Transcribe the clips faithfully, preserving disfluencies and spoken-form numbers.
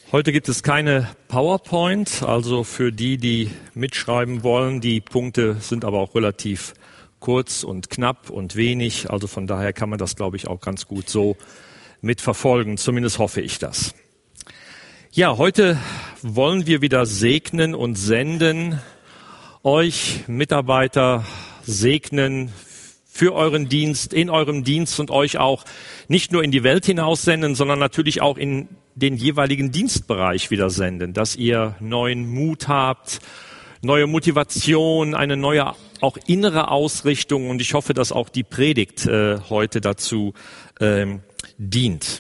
Heute gibt es keine PowerPoint, also für die, die mitschreiben wollen. Die Punkte sind aber auch relativ kurz und knapp und wenig. Also von daher kann man das, glaube ich, auch ganz gut so mitverfolgen. Zumindest hoffe ich das. Ja, heute wollen wir wieder segnen und senden. Euch Mitarbeiter segnen für euren Dienst, in eurem Dienst und euch auch nicht nur in die Welt hinaus senden, sondern natürlich auch in den jeweiligen Dienstbereich wieder senden, dass ihr neuen Mut habt, neue Motivation, eine neue auch innere Ausrichtung, und ich hoffe, dass auch die Predigt äh, heute dazu ähm, dient.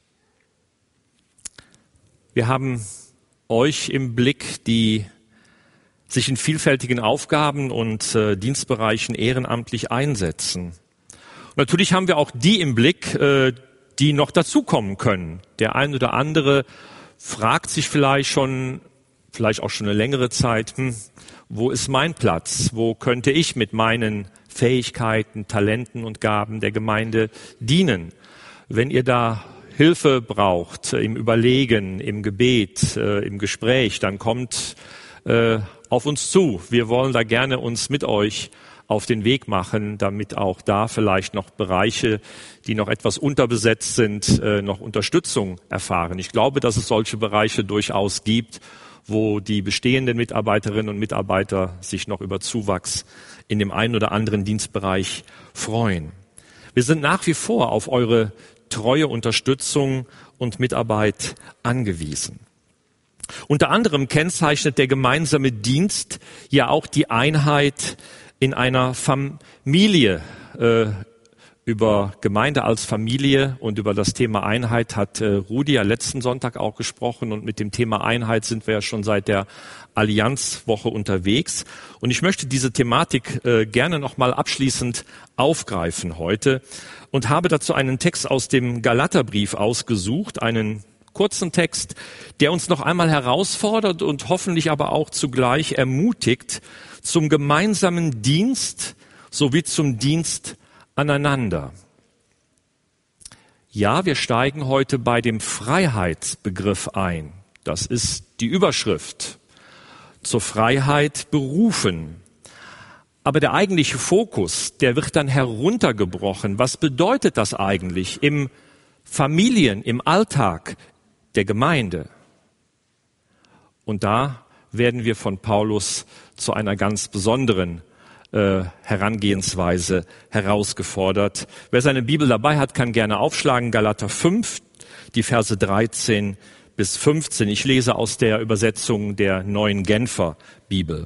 Wir haben euch im Blick, die sich in vielfältigen Aufgaben und äh, Dienstbereichen ehrenamtlich einsetzen. Und natürlich haben wir auch die im Blick, äh, die noch dazukommen können. Der ein oder andere fragt sich vielleicht schon, vielleicht auch schon eine längere Zeit, hm, wo ist mein Platz? Wo könnte ich mit meinen Fähigkeiten, Talenten und Gaben der Gemeinde dienen? Wenn ihr da Hilfe braucht im Überlegen, im Gebet, äh, im Gespräch, dann kommt äh, auf uns zu. Wir wollen da gerne uns mit euch auf den Weg machen, damit auch da vielleicht noch Bereiche, die noch etwas unterbesetzt sind, äh, noch Unterstützung erfahren. Ich glaube, dass es solche Bereiche durchaus gibt, wo die bestehenden Mitarbeiterinnen und Mitarbeiter sich noch über Zuwachs in dem einen oder anderen Dienstbereich freuen. Wir sind nach wie vor auf eure treue Unterstützung und Mitarbeit angewiesen. Unter anderem kennzeichnet der gemeinsame Dienst ja auch die Einheit in einer Familie. Äh, über Gemeinde als Familie und über das Thema Einheit hat äh, Rudi ja letzten Sonntag auch gesprochen, und mit dem Thema Einheit sind wir ja schon seit der Allianzwoche unterwegs. Und ich möchte diese Thematik äh, gerne nochmal abschließend aufgreifen heute und habe dazu einen Text aus dem Galaterbrief ausgesucht, einen kurzen Text, der uns noch einmal herausfordert und hoffentlich aber auch zugleich ermutigt zum gemeinsamen Dienst sowie zum Dienst aneinander. Ja, wir steigen heute bei dem Freiheitsbegriff ein. Das ist die Überschrift. Zur Freiheit berufen. Aber der eigentliche Fokus, der wird dann heruntergebrochen. Was bedeutet das eigentlich im Familien, im Alltag der Gemeinde? Und da werden wir von Paulus zu einer ganz besonderen äh, Herangehensweise herausgefordert. Wer seine Bibel dabei hat, kann gerne aufschlagen, Galater fünf, die Verse dreizehn bis fünfzehn. Ich lese aus der Übersetzung der Neuen Genfer Bibel.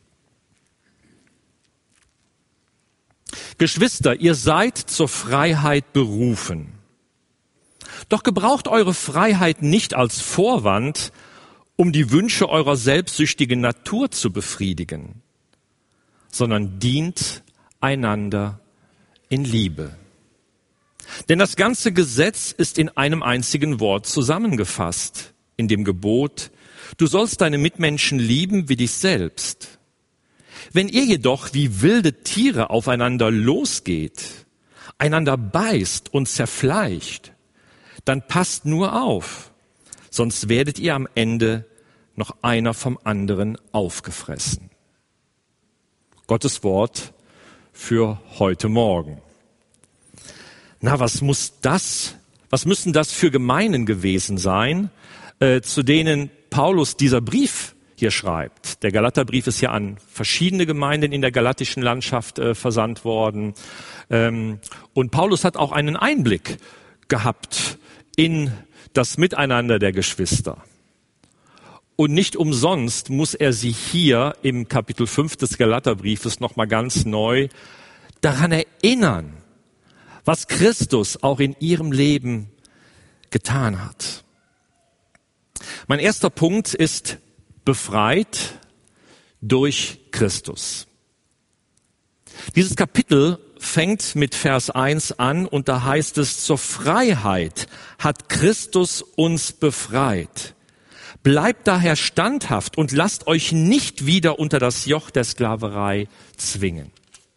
Geschwister, ihr seid zur Freiheit berufen. Doch gebraucht eure Freiheit nicht als Vorwand, um die Wünsche eurer selbstsüchtigen Natur zu befriedigen, sondern dient einander in Liebe. Denn das ganze Gesetz ist in einem einzigen Wort zusammengefasst, in dem Gebot: Du sollst deine Mitmenschen lieben wie dich selbst. Wenn ihr jedoch wie wilde Tiere aufeinander losgeht, einander beißt und zerfleischt, dann passt nur auf, sonst werdet ihr am Ende noch einer vom anderen aufgefressen. Gottes Wort für heute Morgen. Na, was muss das, was müssen das für Gemeinden gewesen sein, äh, zu denen Paulus dieser Brief hier schreibt? Der Galaterbrief ist ja an verschiedene Gemeinden in der galatischen Landschaft äh, versandt worden. Ähm, und Paulus hat auch einen Einblick gehabt in das Miteinander der Geschwister. Und nicht umsonst muss er sie hier im Kapitel fünf des Galaterbriefes nochmal ganz neu daran erinnern, was Christus auch in ihrem Leben getan hat. Mein erster Punkt ist: befreit durch Christus. Dieses Kapitel fängt mit Vers eins an, und da heißt es: Zur Freiheit hat Christus uns befreit. Bleibt daher standhaft und lasst euch nicht wieder unter das Joch der Sklaverei zwingen.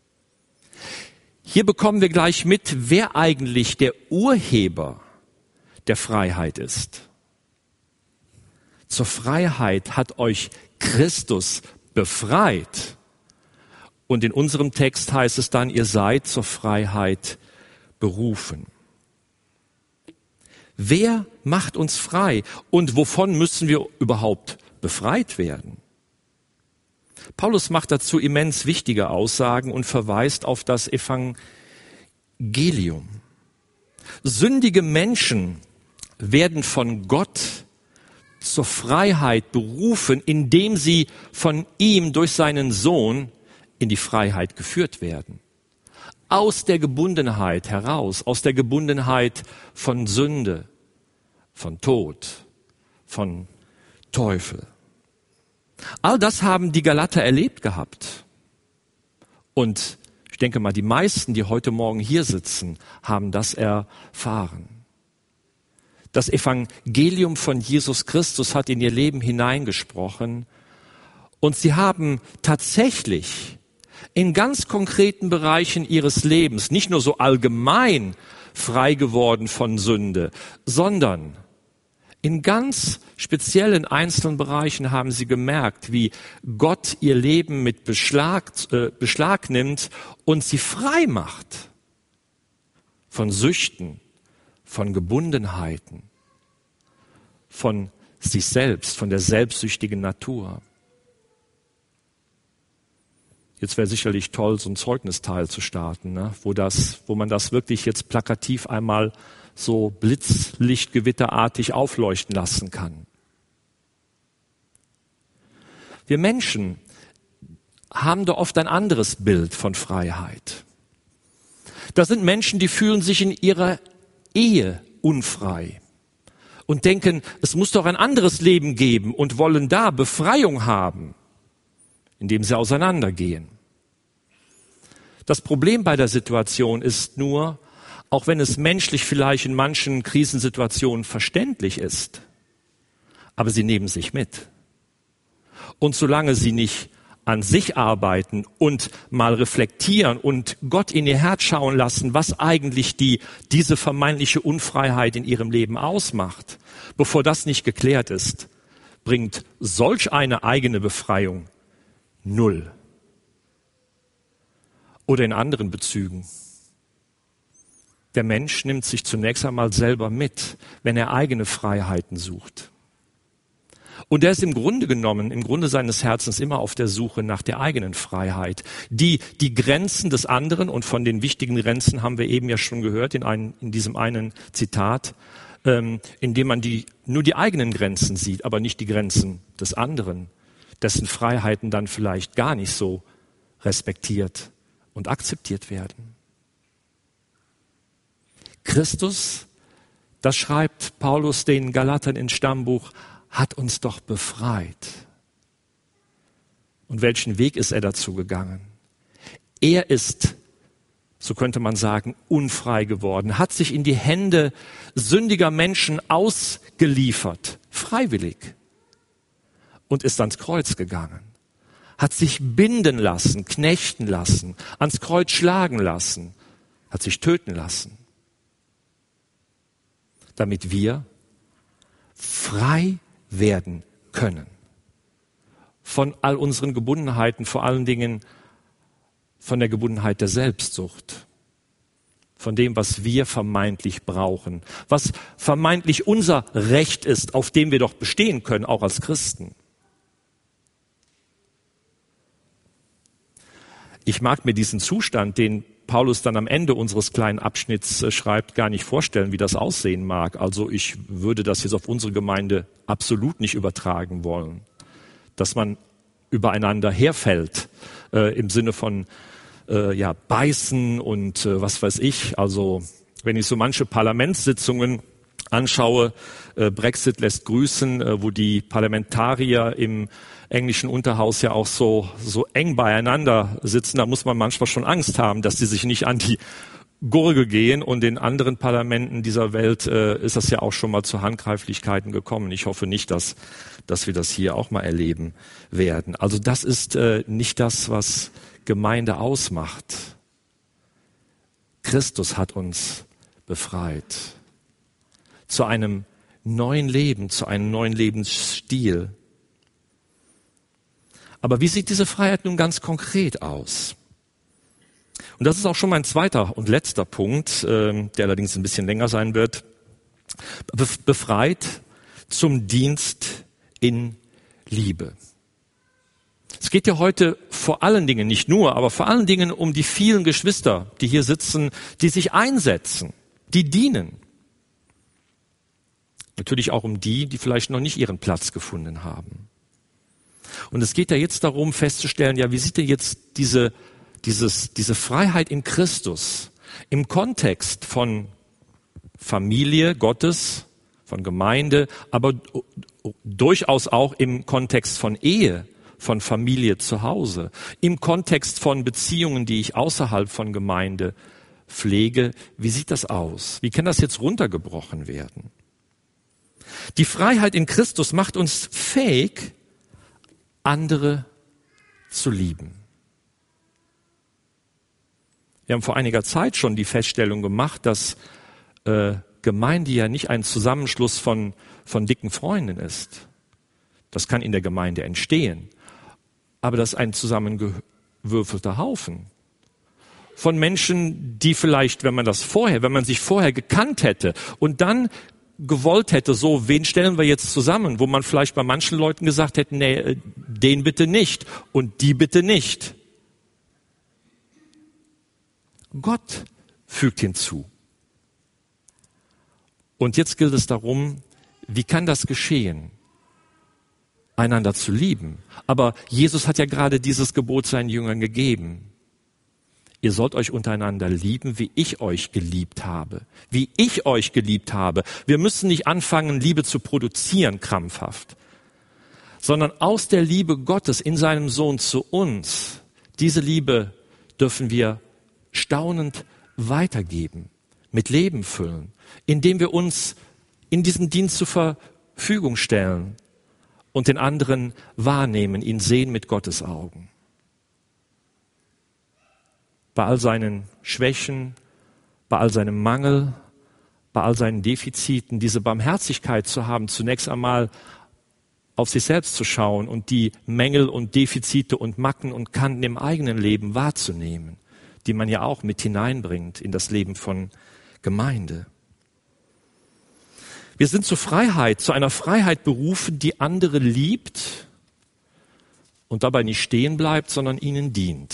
Hier bekommen wir gleich mit, wer eigentlich der Urheber der Freiheit ist. zur Freiheit hat euch Christus befreit. Und in unserem Text heißt es dann, ihr seid zur Freiheit berufen. Wer macht uns frei und wovon müssen wir überhaupt befreit werden? Paulus macht dazu immens wichtige Aussagen und verweist auf das Evangelium. Sündige Menschen werden von Gott zur Freiheit berufen, indem sie von ihm durch seinen Sohn in die Freiheit geführt werden. Aus der Gebundenheit heraus, aus der Gebundenheit von Sünde, von Tod, von Teufel. All das haben die Galater erlebt gehabt. Und ich denke mal, die meisten, die heute Morgen hier sitzen, haben das erfahren. Das Evangelium von Jesus Christus hat in ihr Leben hineingesprochen. Und sie haben tatsächlich in ganz konkreten Bereichen ihres Lebens, nicht nur so allgemein frei geworden von Sünde, sondern in ganz speziellen einzelnen Bereichen haben sie gemerkt, wie Gott ihr Leben mit Beschlag, äh, Beschlag nimmt und sie frei macht von Süchten, von Gebundenheiten, von sich selbst, von der selbstsüchtigen Natur. Jetzt wäre sicherlich toll, so ein Zeugnisteil zu starten, ne? wo das, wo man das wirklich jetzt plakativ einmal so blitzlichtgewitterartig aufleuchten lassen kann. Wir Menschen haben da oft ein anderes Bild von Freiheit. Das sind Menschen, die fühlen sich in ihrer Ehe unfrei und denken, es muss doch ein anderes Leben geben und wollen da Befreiung haben, indem sie auseinandergehen. Das Problem bei der Situation ist nur, auch wenn es menschlich vielleicht in manchen Krisensituationen verständlich ist, aber sie nehmen sich mit. Und solange sie nicht an sich arbeiten und mal reflektieren und Gott in ihr Herz schauen lassen, was eigentlich die, diese vermeintliche Unfreiheit in ihrem Leben ausmacht, bevor das nicht geklärt ist, bringt solch eine eigene Befreiung null. Oder in anderen Bezügen. Der Mensch nimmt sich zunächst einmal selber mit, wenn er eigene Freiheiten sucht. Und er ist im Grunde genommen, im Grunde seines Herzens immer auf der Suche nach der eigenen Freiheit, die die Grenzen des anderen, und von den wichtigen Grenzen haben wir eben ja schon gehört in, ein, in diesem einen Zitat, ähm, indem man die, nur die eigenen Grenzen sieht, aber nicht die Grenzen des anderen, dessen Freiheiten dann vielleicht gar nicht so respektiert und akzeptiert werden. Christus, das schreibt Paulus den Galatern ins Stammbuch, hat uns doch befreit. Und welchen Weg ist er dazu gegangen? Er ist, so könnte man sagen, unfrei geworden, hat sich in die Hände sündiger Menschen ausgeliefert, freiwillig, und ist ans Kreuz gegangen. Hat sich binden lassen, knechten lassen, ans Kreuz schlagen lassen, hat sich töten lassen, damit wir frei werden können von all unseren Gebundenheiten, vor allen Dingen von der Gebundenheit der Selbstsucht, von dem, was wir vermeintlich brauchen, was vermeintlich unser Recht ist, auf dem wir doch bestehen können, auch als Christen. Ich mag mir diesen Zustand, den Paulus dann am Ende unseres kleinen Abschnitts äh, schreibt, gar nicht vorstellen, wie das aussehen mag. Also ich würde das jetzt auf unsere Gemeinde absolut nicht übertragen wollen, dass man übereinander herfällt, äh, im Sinne von äh, ja beißen und äh, was weiß ich. Also wenn ich so manche Parlamentssitzungen anschaue, äh, Brexit lässt grüßen, äh, wo die Parlamentarier im englischen Unterhaus ja auch so, so eng beieinander sitzen, da muss man manchmal schon Angst haben, dass die sich nicht an die Gurgel gehen. Und in anderen Parlamenten dieser Welt äh, ist das ja auch schon mal zu Handgreiflichkeiten gekommen. Ich hoffe nicht, dass, dass wir das hier auch mal erleben werden. Also das ist äh, nicht das, was Gemeinde ausmacht. Christus hat uns befreit zu einem neuen Leben, zu einem neuen Lebensstil. Aber wie sieht diese Freiheit nun ganz konkret aus? Und das ist auch schon mein zweiter und letzter Punkt, der allerdings ein bisschen länger sein wird. Befreit zum Dienst in Liebe. Es geht ja heute vor allen Dingen, nicht nur, aber vor allen Dingen um die vielen Geschwister, die hier sitzen, die sich einsetzen, die dienen. Natürlich auch um die, die vielleicht noch nicht ihren Platz gefunden haben. Und es geht ja jetzt darum, festzustellen, ja, wie sieht denn jetzt diese, dieses, diese Freiheit in Christus im Kontext von Familie Gottes, von Gemeinde, aber durchaus auch im Kontext von Ehe, von Familie zu Hause, im Kontext von Beziehungen, die ich außerhalb von Gemeinde pflege. Wie sieht das aus? Wie kann das jetzt runtergebrochen werden? Die Freiheit in Christus macht uns fähig, andere zu lieben. Wir haben vor einiger Zeit schon die Feststellung gemacht, dass äh, Gemeinde ja nicht ein Zusammenschluss von, von dicken Freunden ist. Das kann in der Gemeinde entstehen. Aber das ist ein zusammengewürfelter Haufen von Menschen, die vielleicht, wenn man das vorher, wenn man sich vorher gekannt hätte und dann gewollt hätte, so, wen stellen wir jetzt zusammen, wo man vielleicht bei manchen Leuten gesagt hätte, nee, den bitte nicht und die bitte nicht. Gott fügt hinzu. Und jetzt gilt es darum, wie kann das geschehen? Einander zu lieben. Aber Jesus hat ja gerade dieses Gebot seinen Jüngern gegeben. Ihr sollt euch untereinander lieben, wie ich euch geliebt habe. Wie ich euch geliebt habe. Wir müssen nicht anfangen, Liebe zu produzieren, krampfhaft. Sondern aus der Liebe Gottes in seinem Sohn zu uns, diese Liebe dürfen wir staunend weitergeben, mit Leben füllen, indem wir uns in diesen Dienst zur Verfügung stellen und den anderen wahrnehmen, ihn sehen mit Gottes Augen. Bei all seinen Schwächen, bei all seinem Mangel, bei all seinen Defiziten, diese Barmherzigkeit zu haben, zunächst einmal auf sich selbst zu schauen und die Mängel und Defizite und Macken und Kanten im eigenen Leben wahrzunehmen, die man ja auch mit hineinbringt in das Leben von Gemeinde. Wir sind zur Freiheit, zu einer Freiheit berufen, die andere liebt und dabei nicht stehen bleibt, sondern ihnen dient.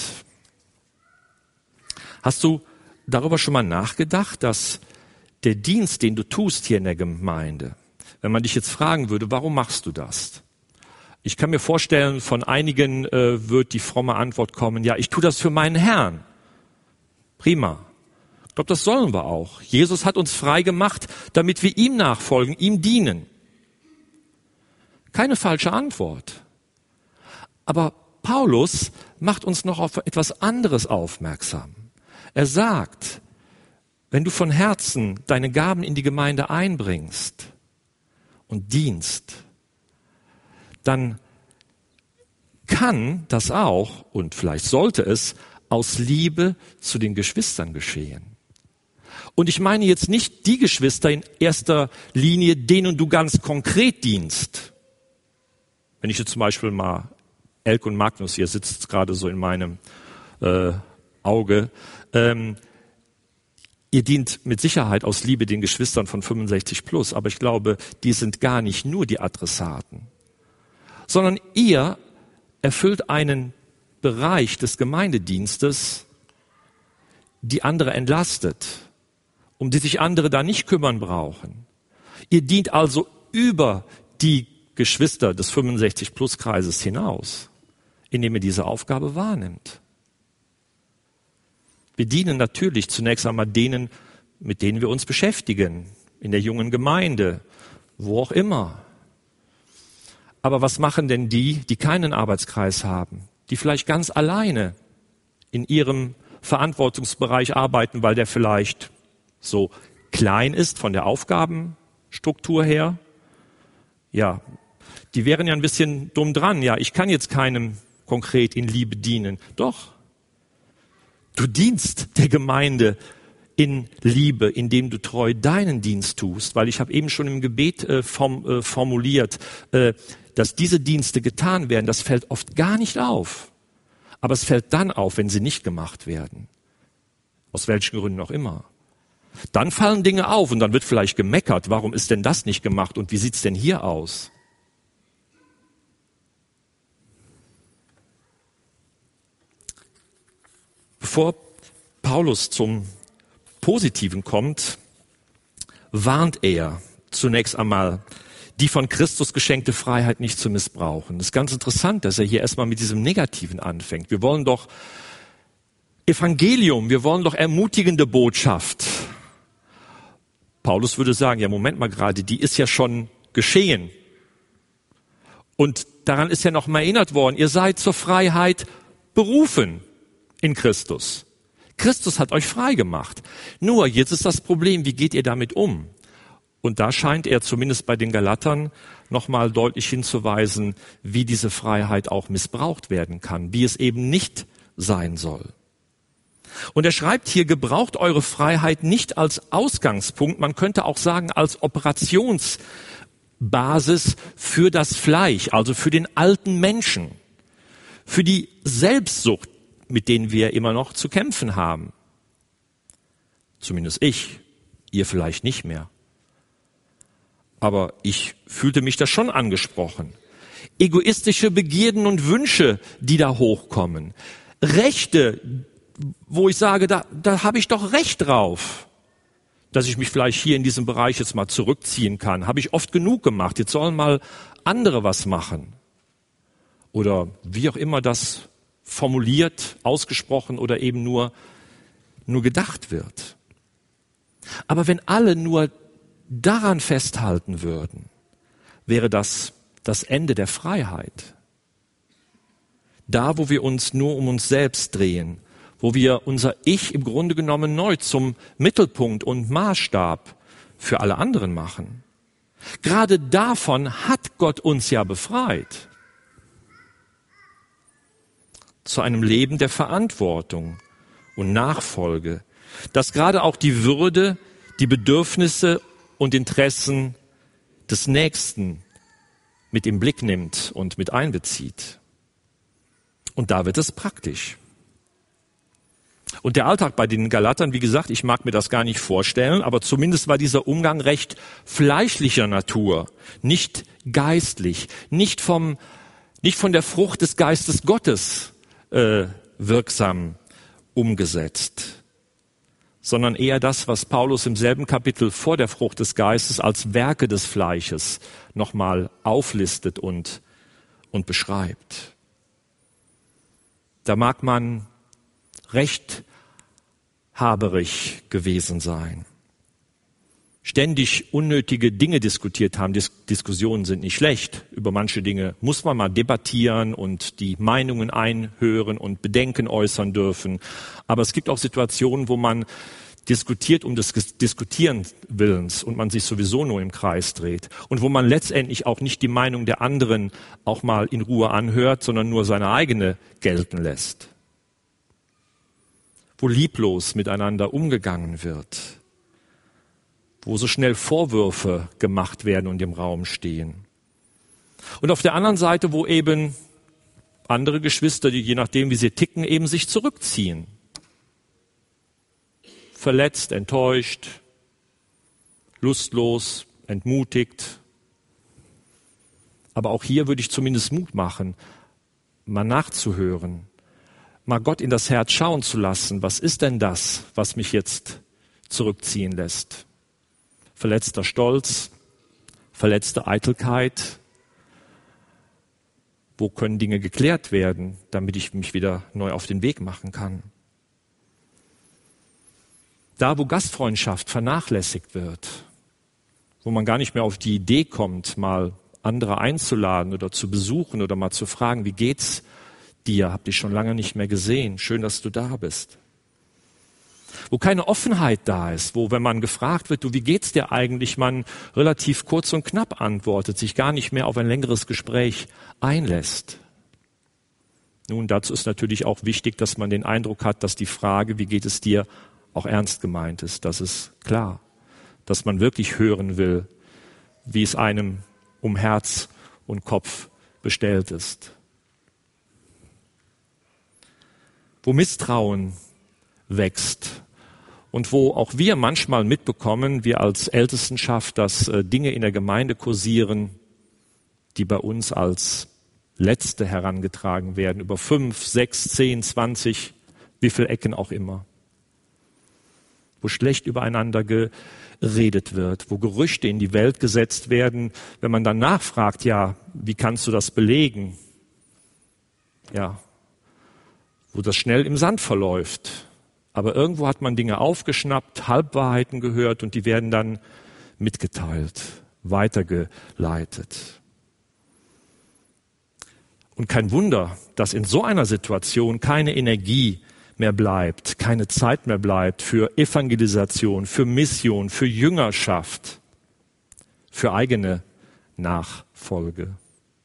Hast du darüber schon mal nachgedacht, dass der Dienst, den du tust hier in der Gemeinde, wenn man dich jetzt fragen würde, warum machst du das? Ich kann mir vorstellen, von einigen äh, wird die fromme Antwort kommen, ja, ich tue das für meinen Herrn. Prima. Ich glaube, das sollen wir auch. Jesus hat uns frei gemacht, damit wir ihm nachfolgen, ihm dienen. Keine falsche Antwort. Aber Paulus macht uns noch auf etwas anderes aufmerksam. Er sagt, wenn du von Herzen deine Gaben in die Gemeinde einbringst und dienst, dann kann das auch, und vielleicht sollte es, aus Liebe zu den Geschwistern geschehen. Und ich meine jetzt nicht die Geschwister in erster Linie, denen du ganz konkret dienst. Wenn ich jetzt zum Beispiel mal Elke und Magnus, hier sitzt gerade so in meinem äh, Auge, ähm, ihr dient mit Sicherheit aus Liebe den Geschwistern von fünfundsechzig plus, aber ich glaube, die sind gar nicht nur die Adressaten, sondern ihr erfüllt einen Bereich des Gemeindedienstes, die andere entlastet, um die sich andere da nicht kümmern brauchen. Ihr dient also über die Geschwister des fünfundsechzig plus Kreises hinaus, indem ihr diese Aufgabe wahrnimmt. Wir dienen natürlich zunächst einmal denen, mit denen wir uns beschäftigen, in der jungen Gemeinde, wo auch immer. Aber was machen denn die, die keinen Arbeitskreis haben, die vielleicht ganz alleine in ihrem Verantwortungsbereich arbeiten, weil der vielleicht so klein ist von der Aufgabenstruktur her? Ja, die wären ja ein bisschen dumm dran. Ja, ich kann jetzt keinem konkret in Liebe dienen. Doch. Du dienst der Gemeinde in Liebe, indem du treu deinen Dienst tust, weil ich habe eben schon im Gebet äh, form, äh, formuliert, äh, dass diese Dienste getan werden, das fällt oft gar nicht auf. Aber es fällt dann auf, wenn sie nicht gemacht werden. Aus welchen Gründen auch immer. Dann fallen Dinge auf und dann wird vielleicht gemeckert, warum ist denn das nicht gemacht und wie sieht's denn hier aus? Bevor Paulus zum Positiven kommt, warnt er zunächst einmal, die von Christus geschenkte Freiheit nicht zu missbrauchen. Das ist ganz interessant, dass er hier erstmal mit diesem Negativen anfängt. Wir wollen doch Evangelium, wir wollen doch ermutigende Botschaft. Paulus würde sagen, ja Moment mal gerade, die ist ja schon geschehen. Und daran ist ja noch mal erinnert worden, ihr seid zur Freiheit berufen in Christus. Christus hat euch frei gemacht. Nur, jetzt ist das Problem, wie geht ihr damit um? Und da scheint er zumindest bei den Galatern nochmal deutlich hinzuweisen, wie diese Freiheit auch missbraucht werden kann, wie es eben nicht sein soll. Und er schreibt hier, gebraucht eure Freiheit nicht als Ausgangspunkt, man könnte auch sagen als Operationsbasis für das Fleisch, also für den alten Menschen, für die Selbstsucht, mit denen wir immer noch zu kämpfen haben. Zumindest ich, ihr vielleicht nicht mehr. Aber ich fühlte mich da schon angesprochen. Egoistische Begierden und Wünsche, die da hochkommen. Rechte, wo ich sage, da, da habe ich doch Recht drauf, dass ich mich vielleicht hier in diesem Bereich jetzt mal zurückziehen kann. Habe ich oft genug gemacht. Jetzt sollen mal andere was machen. Oder wie auch immer das formuliert, ausgesprochen oder eben nur, nur gedacht wird. Aber wenn alle nur daran festhalten würden, wäre das das Ende der Freiheit. Da, wo wir uns nur um uns selbst drehen, wo wir unser Ich im Grunde genommen neu zum Mittelpunkt und Maßstab für alle anderen machen. Gerade davon hat Gott uns ja befreit. Zu einem Leben der Verantwortung und Nachfolge, das gerade auch die Würde, die Bedürfnisse und Interessen des Nächsten mit im Blick nimmt und mit einbezieht. Und da wird es praktisch. Und der Alltag bei den Galatern, wie gesagt, ich mag mir das gar nicht vorstellen, aber zumindest war dieser Umgang recht fleischlicher Natur, nicht geistlich, nicht vom, nicht von der Frucht des Geistes Gottes äh, wirksam umgesetzt, sondern eher das, was Paulus im selben Kapitel vor der Frucht des Geistes als Werke des Fleisches nochmal auflistet und, und beschreibt. Da mag man rechthaberig gewesen sein, ständig unnötige Dinge diskutiert haben. Dis- Diskussionen sind nicht schlecht. Über manche Dinge muss man mal debattieren und die Meinungen einhören und Bedenken äußern dürfen. Aber es gibt auch Situationen, wo man diskutiert um des Diskutieren Willens und man sich sowieso nur im Kreis dreht. Und wo man letztendlich auch nicht die Meinung der anderen auch mal in Ruhe anhört, sondern nur seine eigene gelten lässt. Wo lieblos miteinander umgegangen wird. Wo so schnell Vorwürfe gemacht werden und im Raum stehen. Und auf der anderen Seite, wo eben andere Geschwister, die je nachdem, wie sie ticken, eben sich zurückziehen. Verletzt, enttäuscht, lustlos, entmutigt. Aber auch hier würde ich zumindest Mut machen, mal nachzuhören, mal Gott in das Herz schauen zu lassen. Was ist denn das, was mich jetzt zurückziehen lässt? Verletzter Stolz, verletzte Eitelkeit. Wo können Dinge geklärt werden, damit ich mich wieder neu auf den Weg machen kann? Da, wo Gastfreundschaft vernachlässigt wird, wo man gar nicht mehr auf die Idee kommt, mal andere einzuladen oder zu besuchen oder mal zu fragen, wie geht's dir? Hab dich schon lange nicht mehr gesehen. Schön, dass du da bist. Wo keine Offenheit da ist, wo, wenn man gefragt wird, du, wie geht's dir eigentlich, man relativ kurz und knapp antwortet, sich gar nicht mehr auf ein längeres Gespräch einlässt. Nun, dazu ist natürlich auch wichtig, dass man den Eindruck hat, dass die Frage, wie geht es dir, auch ernst gemeint ist. Das ist klar, dass man wirklich hören will, wie es einem um Herz und Kopf bestellt ist. Wo Misstrauen wächst und wo auch wir manchmal mitbekommen, wir als Ältestenschaft, dass äh, Dinge in der Gemeinde kursieren, die bei uns als Letzte herangetragen werden, über fünf, sechs, zehn, zwanzig, wie viele Ecken auch immer. Wo schlecht übereinander geredet wird, wo Gerüchte in die Welt gesetzt werden, wenn man dann nachfragt, ja, wie kannst du das belegen? Ja, wo das schnell im Sand verläuft. Aber irgendwo hat man Dinge aufgeschnappt, Halbwahrheiten gehört und die werden dann mitgeteilt, weitergeleitet. Und kein Wunder, dass in so einer Situation keine Energie mehr bleibt, keine Zeit mehr bleibt für Evangelisation, für Mission, für Jüngerschaft, für eigene Nachfolge.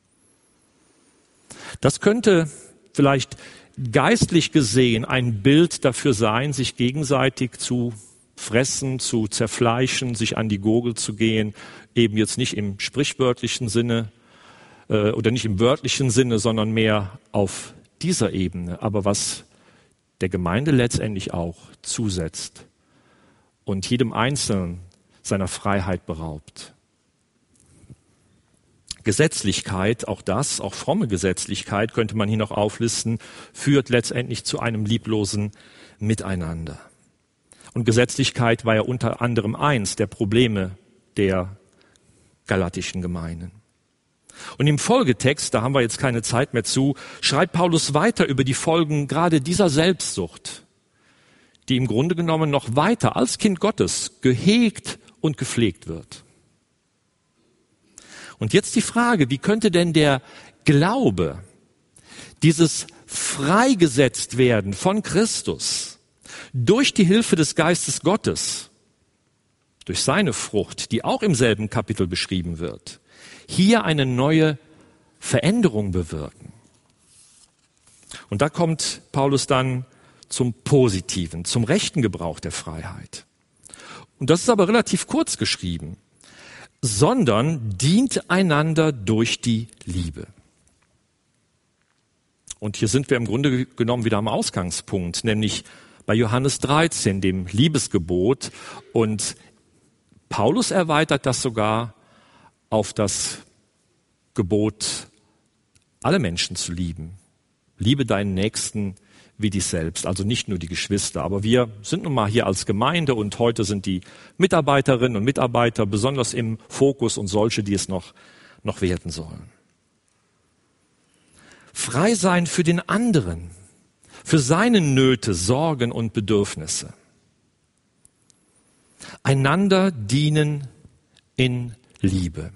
Das könnte vielleicht geistlich gesehen ein Bild dafür sein, sich gegenseitig zu fressen, zu zerfleischen, sich an die Gurgel zu gehen, eben jetzt nicht im sprichwörtlichen Sinne, oder nicht im wörtlichen Sinne, sondern mehr auf dieser Ebene. Aber was der Gemeinde letztendlich auch zusetzt und jedem Einzelnen seiner Freiheit beraubt. Gesetzlichkeit, auch das, auch fromme Gesetzlichkeit, könnte man hier noch auflisten, führt letztendlich zu einem lieblosen Miteinander. Und Gesetzlichkeit war ja unter anderem eins der Probleme der galatischen Gemeinden. Und im Folgetext, da haben wir jetzt keine Zeit mehr zu, schreibt Paulus weiter über die Folgen gerade dieser Selbstsucht, die im Grunde genommen noch weiter als Kind Gottes gehegt und gepflegt wird. Und jetzt die Frage, wie könnte denn der Glaube, dieses freigesetzt werden von Christus, durch die Hilfe des Geistes Gottes, durch seine Frucht, die auch im selben Kapitel beschrieben wird, hier eine neue Veränderung bewirken. Und da kommt Paulus dann zum Positiven, zum rechten Gebrauch der Freiheit. Und das ist aber relativ kurz geschrieben, sondern dient einander durch die Liebe. Und hier sind wir im Grunde genommen wieder am Ausgangspunkt, nämlich bei Johannes dreizehn, dem Liebesgebot. Und Paulus erweitert das sogar auf das Gebot, alle Menschen zu lieben. Liebe deinen Nächsten wie dich selbst, also nicht nur die Geschwister. Aber wir sind nun mal hier als Gemeinde und heute sind die Mitarbeiterinnen und Mitarbeiter besonders im Fokus und solche, die es noch, noch werden sollen. Frei sein für den anderen, für seine Nöte, Sorgen und Bedürfnisse. Einander dienen in Liebe.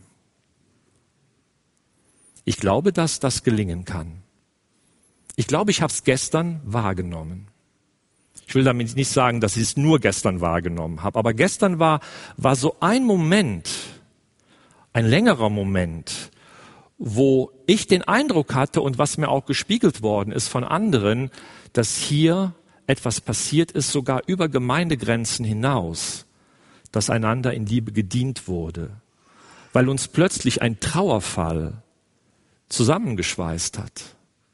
Ich glaube, dass das gelingen kann. Ich glaube, ich habe es gestern wahrgenommen. Ich will damit nicht sagen, dass ich es nur gestern wahrgenommen habe, aber gestern war, war so ein Moment, ein längerer Moment, wo ich den Eindruck hatte und was mir auch gespiegelt worden ist von anderen, dass hier etwas passiert ist, sogar über Gemeindegrenzen hinaus, dass einander in Liebe gedient wurde, weil uns plötzlich ein Trauerfall zusammengeschweißt hat.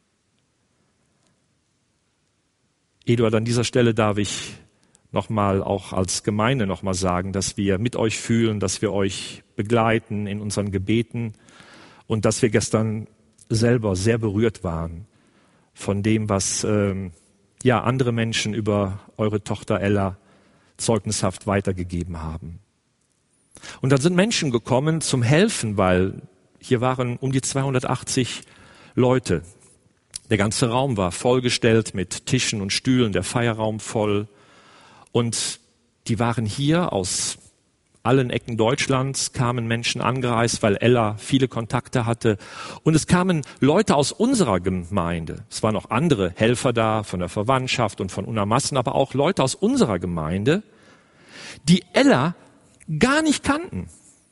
Eduard, an dieser Stelle darf ich nochmal auch als Gemeinde nochmal sagen, dass wir mit euch fühlen, dass wir euch begleiten in unseren Gebeten und dass wir gestern selber sehr berührt waren von dem, was ähm, ja andere Menschen über eure Tochter Ella zeugnishaft weitergegeben haben. Und dann sind Menschen gekommen zum Helfen, weil hier waren um die zweihundertachtzig Leute. Der ganze Raum war vollgestellt mit Tischen und Stühlen, der Feierraum voll. Und die waren hier aus allen Ecken Deutschlands, kamen Menschen angereist, weil Ella viele Kontakte hatte. Und es kamen Leute aus unserer Gemeinde. Es waren auch andere Helfer da, von der Verwandtschaft und von Unermassen, aber auch Leute aus unserer Gemeinde, die Ella gar nicht kannten.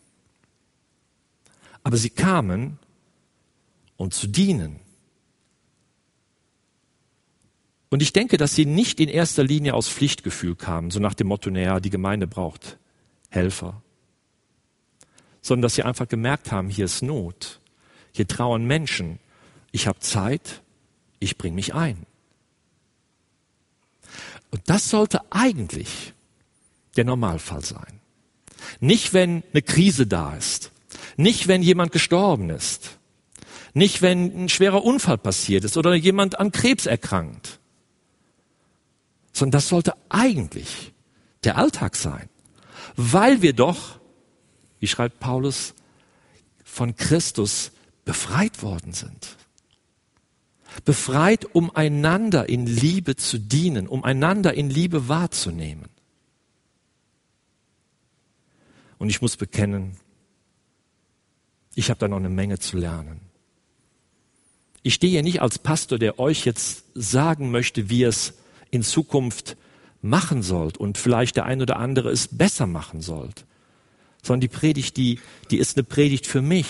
Aber sie kamen, um zu dienen. Und ich denke, dass sie nicht in erster Linie aus Pflichtgefühl kamen, so nach dem Motto, naja, die Gemeinde braucht Helfer. Sondern dass sie einfach gemerkt haben, hier ist Not. Hier trauern Menschen. Ich habe Zeit, ich bringe mich ein. Und das sollte eigentlich der Normalfall sein. Nicht, wenn eine Krise da ist. Nicht, wenn jemand gestorben ist. Nicht, wenn ein schwerer Unfall passiert ist oder jemand an Krebs erkrankt. Sondern das sollte eigentlich der Alltag sein. Weil wir doch, wie schreibt Paulus, von Christus befreit worden sind. Befreit, um einander in Liebe zu dienen, um einander in Liebe wahrzunehmen. Und ich muss bekennen, ich habe da noch eine Menge zu lernen. Ich stehe hier nicht als Pastor, der euch jetzt sagen möchte, wie ihr es in Zukunft machen sollt und vielleicht der ein oder andere es besser machen sollt. Sondern die Predigt, die, die ist eine Predigt für mich.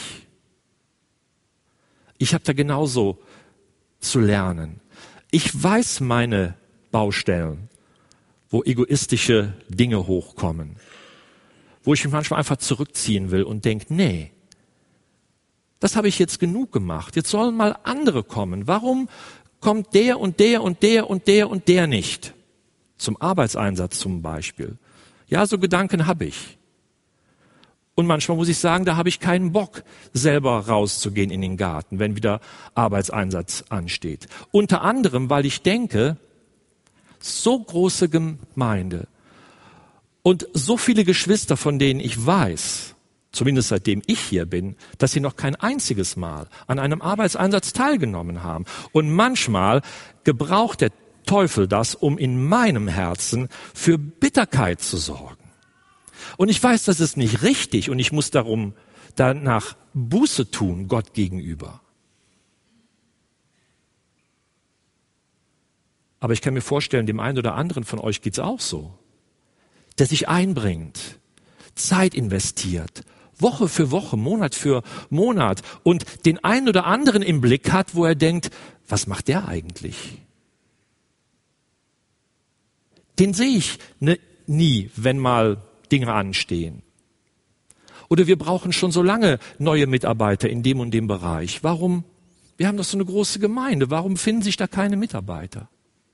Ich habe da genauso zu lernen. Ich weiß meine Baustellen, wo egoistische Dinge hochkommen, wo ich mich manchmal einfach zurückziehen will und denke, nee, das habe ich jetzt genug gemacht. Jetzt sollen mal andere kommen. Warum kommt der und der und der und der und der nicht? Zum Arbeitseinsatz zum Beispiel. Ja, so Gedanken habe ich. Und manchmal muss ich sagen, da habe ich keinen Bock, selber rauszugehen in den Garten, wenn wieder Arbeitseinsatz ansteht. Unter anderem, weil ich denke, so große Gemeinde und so viele Geschwister, von denen ich weiß, zumindest seitdem ich hier bin, dass sie noch kein einziges Mal an einem Arbeitseinsatz teilgenommen haben. Und manchmal gebraucht der Teufel das, um in meinem Herzen für Bitterkeit zu sorgen. Und ich weiß, das ist nicht richtig und ich muss darum danach Buße tun, Gott gegenüber. Aber ich kann mir vorstellen, dem einen oder anderen von euch geht's auch so, der sich einbringt, Zeit investiert, Woche für Woche, Monat für Monat und den einen oder anderen im Blick hat, wo er denkt, was macht der eigentlich? Den sehe ich ne, nie, wenn mal Dinge anstehen. Oder wir brauchen schon so lange neue Mitarbeiter in dem und dem Bereich. Warum? Wir haben doch so eine große Gemeinde. Warum finden sich da keine Mitarbeiter?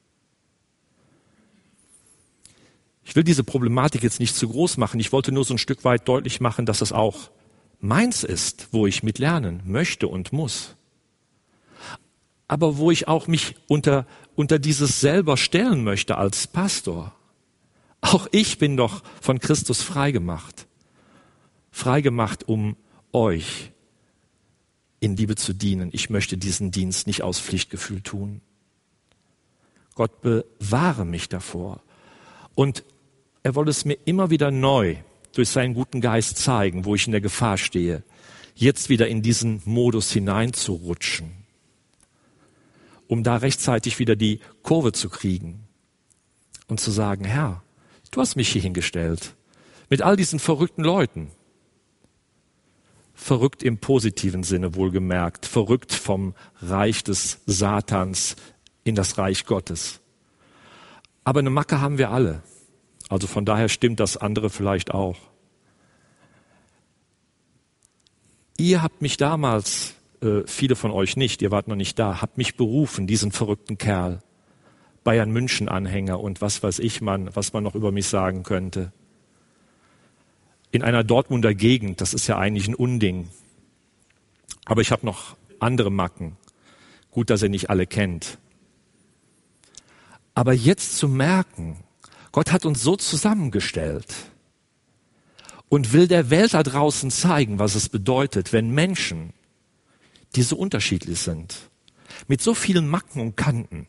Ich will diese Problematik jetzt nicht zu groß machen. Ich wollte nur so ein Stück weit deutlich machen, dass es auch meins ist, wo ich mit lernen möchte und muss. Aber wo ich auch mich unter, unter dieses selber stellen möchte als Pastor. Auch ich bin doch von Christus freigemacht. Freigemacht, um euch in Liebe zu dienen. Ich möchte diesen Dienst nicht aus Pflichtgefühl tun. Gott bewahre mich davor. Und er wolle es mir immer wieder neu durch seinen guten Geist zeigen, wo ich in der Gefahr stehe, jetzt wieder in diesen Modus hineinzurutschen, um da rechtzeitig wieder die Kurve zu kriegen und zu sagen, Herr, du hast mich hier hingestellt, mit all diesen verrückten Leuten. Verrückt im positiven Sinne wohlgemerkt, verrückt vom Reich des Satans in das Reich Gottes. Aber eine Macke haben wir alle. Also von daher stimmt das andere vielleicht auch. Ihr habt mich damals, äh, viele von euch nicht, ihr wart noch nicht da, habt mich berufen, diesen verrückten Kerl. Bayern München Anhänger und was weiß ich man, was man noch über mich sagen könnte. In einer Dortmunder Gegend, das ist ja eigentlich ein Unding. Aber ich habe noch andere Macken. Gut, dass ihr nicht alle kennt. Aber jetzt zu merken, Gott hat uns so zusammengestellt und will der Welt da draußen zeigen, was es bedeutet, wenn Menschen, die so unterschiedlich sind, mit so vielen Macken und Kanten,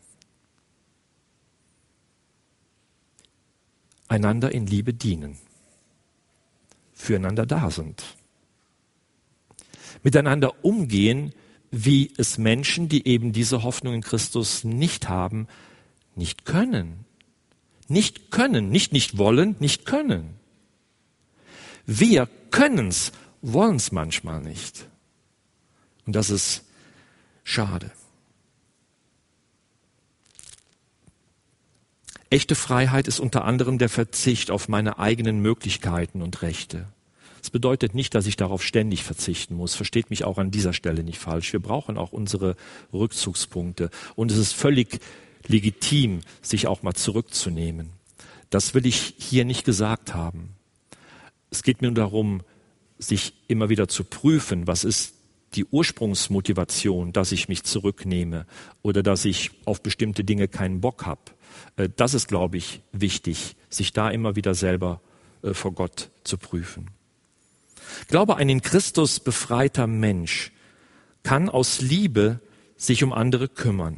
einander in Liebe dienen, füreinander da sind, miteinander umgehen, wie es Menschen, die eben diese Hoffnung in Christus nicht haben, nicht können. Nicht können, nicht nicht wollen, nicht können. Wir können's, wollen's manchmal nicht. Und das ist schade. Echte Freiheit ist unter anderem der Verzicht auf meine eigenen Möglichkeiten und Rechte. Das bedeutet nicht, dass ich darauf ständig verzichten muss. Versteht mich auch an dieser Stelle nicht falsch. Wir brauchen auch unsere Rückzugspunkte. Und es ist völlig legitim, sich auch mal zurückzunehmen. Das will ich hier nicht gesagt haben. Es geht mir nur darum, sich immer wieder zu prüfen, was ist die Ursprungsmotivation, dass ich mich zurücknehme oder dass ich auf bestimmte Dinge keinen Bock habe. Das ist, glaube ich, wichtig, sich da immer wieder selber vor Gott zu prüfen. Ich glaube, ein in Christus befreiter Mensch kann aus Liebe sich um andere kümmern.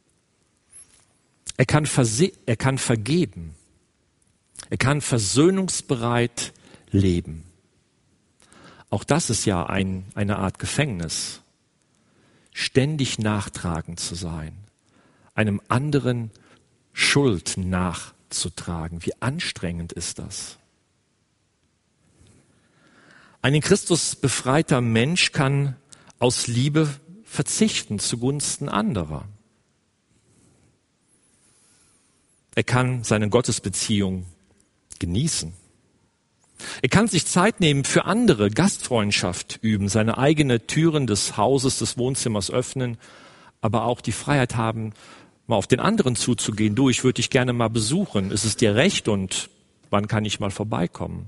Er kann, verse- er kann vergeben. Er kann versöhnungsbereit leben. Auch das ist ja ein, eine Art Gefängnis. Ständig nachtragend zu sein, einem anderen Schuld nachzutragen. Wie anstrengend ist das? Ein in Christus befreiter Mensch kann aus Liebe verzichten zugunsten anderer. Er kann seine Gottesbeziehung genießen. Er kann sich Zeit nehmen für andere, Gastfreundschaft üben, seine eigenen Türen des Hauses, des Wohnzimmers öffnen, aber auch die Freiheit haben, mal auf den anderen zuzugehen. Du, ich würde dich gerne mal besuchen. Ist es dir recht und wann kann ich mal vorbeikommen?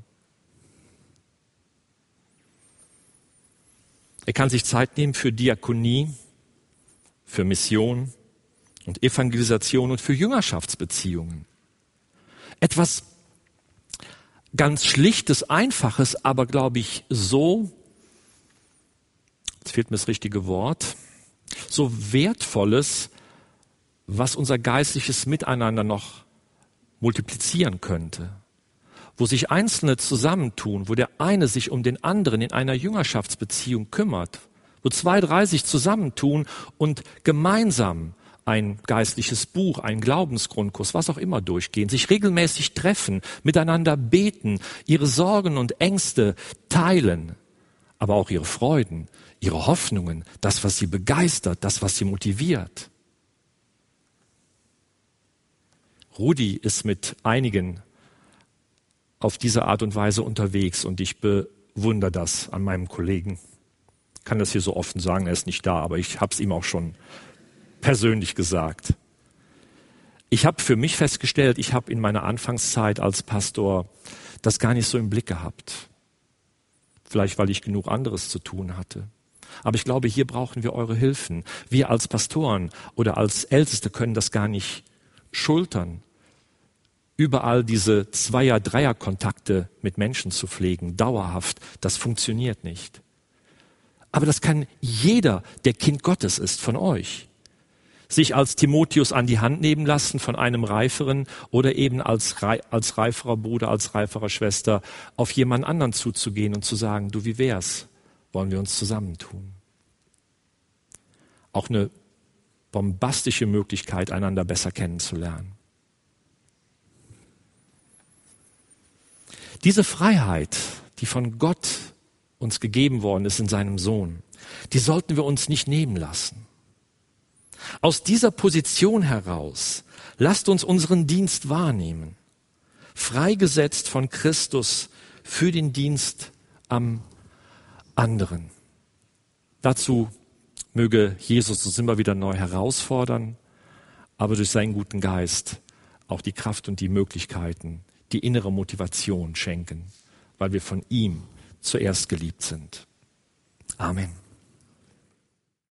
Er kann sich Zeit nehmen für Diakonie, für Mission und Evangelisation und für Jüngerschaftsbeziehungen. Etwas ganz Schlichtes, Einfaches, aber glaube ich so, jetzt fehlt mir das richtige Wort, so Wertvolles, was unser geistliches Miteinander noch multiplizieren könnte. Wo sich Einzelne zusammentun, wo der eine sich um den anderen in einer Jüngerschaftsbeziehung kümmert, wo zwei, drei sich zusammentun und gemeinsam ein geistliches Buch, einen Glaubensgrundkurs, was auch immer durchgehen, sich regelmäßig treffen, miteinander beten, ihre Sorgen und Ängste teilen, aber auch ihre Freuden, ihre Hoffnungen, das, was sie begeistert, das, was sie motiviert. Rudi ist mit einigen auf diese Art und Weise unterwegs und ich bewundere das an meinem Kollegen. Ich kann das hier so offen sagen, er ist nicht da, aber ich habe es ihm auch schon persönlich gesagt. Ich habe für mich festgestellt, ich habe in meiner Anfangszeit als Pastor das gar nicht so im Blick gehabt. Vielleicht, weil ich genug anderes zu tun hatte. Aber ich glaube, hier brauchen wir eure Hilfen. Wir als Pastoren oder als Älteste können das gar nicht schultern, überall diese Zweier-, Dreier-Kontakte mit Menschen zu pflegen, dauerhaft. Das funktioniert nicht. Aber das kann jeder, der Kind Gottes ist, von euch. Sich als Timotheus an die Hand nehmen lassen von einem Reiferen oder eben als, als reiferer Bruder, als reiferer Schwester auf jemand anderen zuzugehen und zu sagen, du, wie wär's? Wollen wir uns zusammentun? Auch eine bombastische Möglichkeit, einander besser kennenzulernen. Diese Freiheit, die von Gott uns gegeben worden ist in seinem Sohn, die sollten wir uns nicht nehmen lassen. Aus dieser Position heraus, lasst uns unseren Dienst wahrnehmen, freigesetzt von Christus für den Dienst am anderen. Dazu möge Jesus uns immer wieder neu herausfordern, aber durch seinen guten Geist auch die Kraft und die Möglichkeiten, die innere Motivation schenken, weil wir von ihm zuerst geliebt sind. Amen.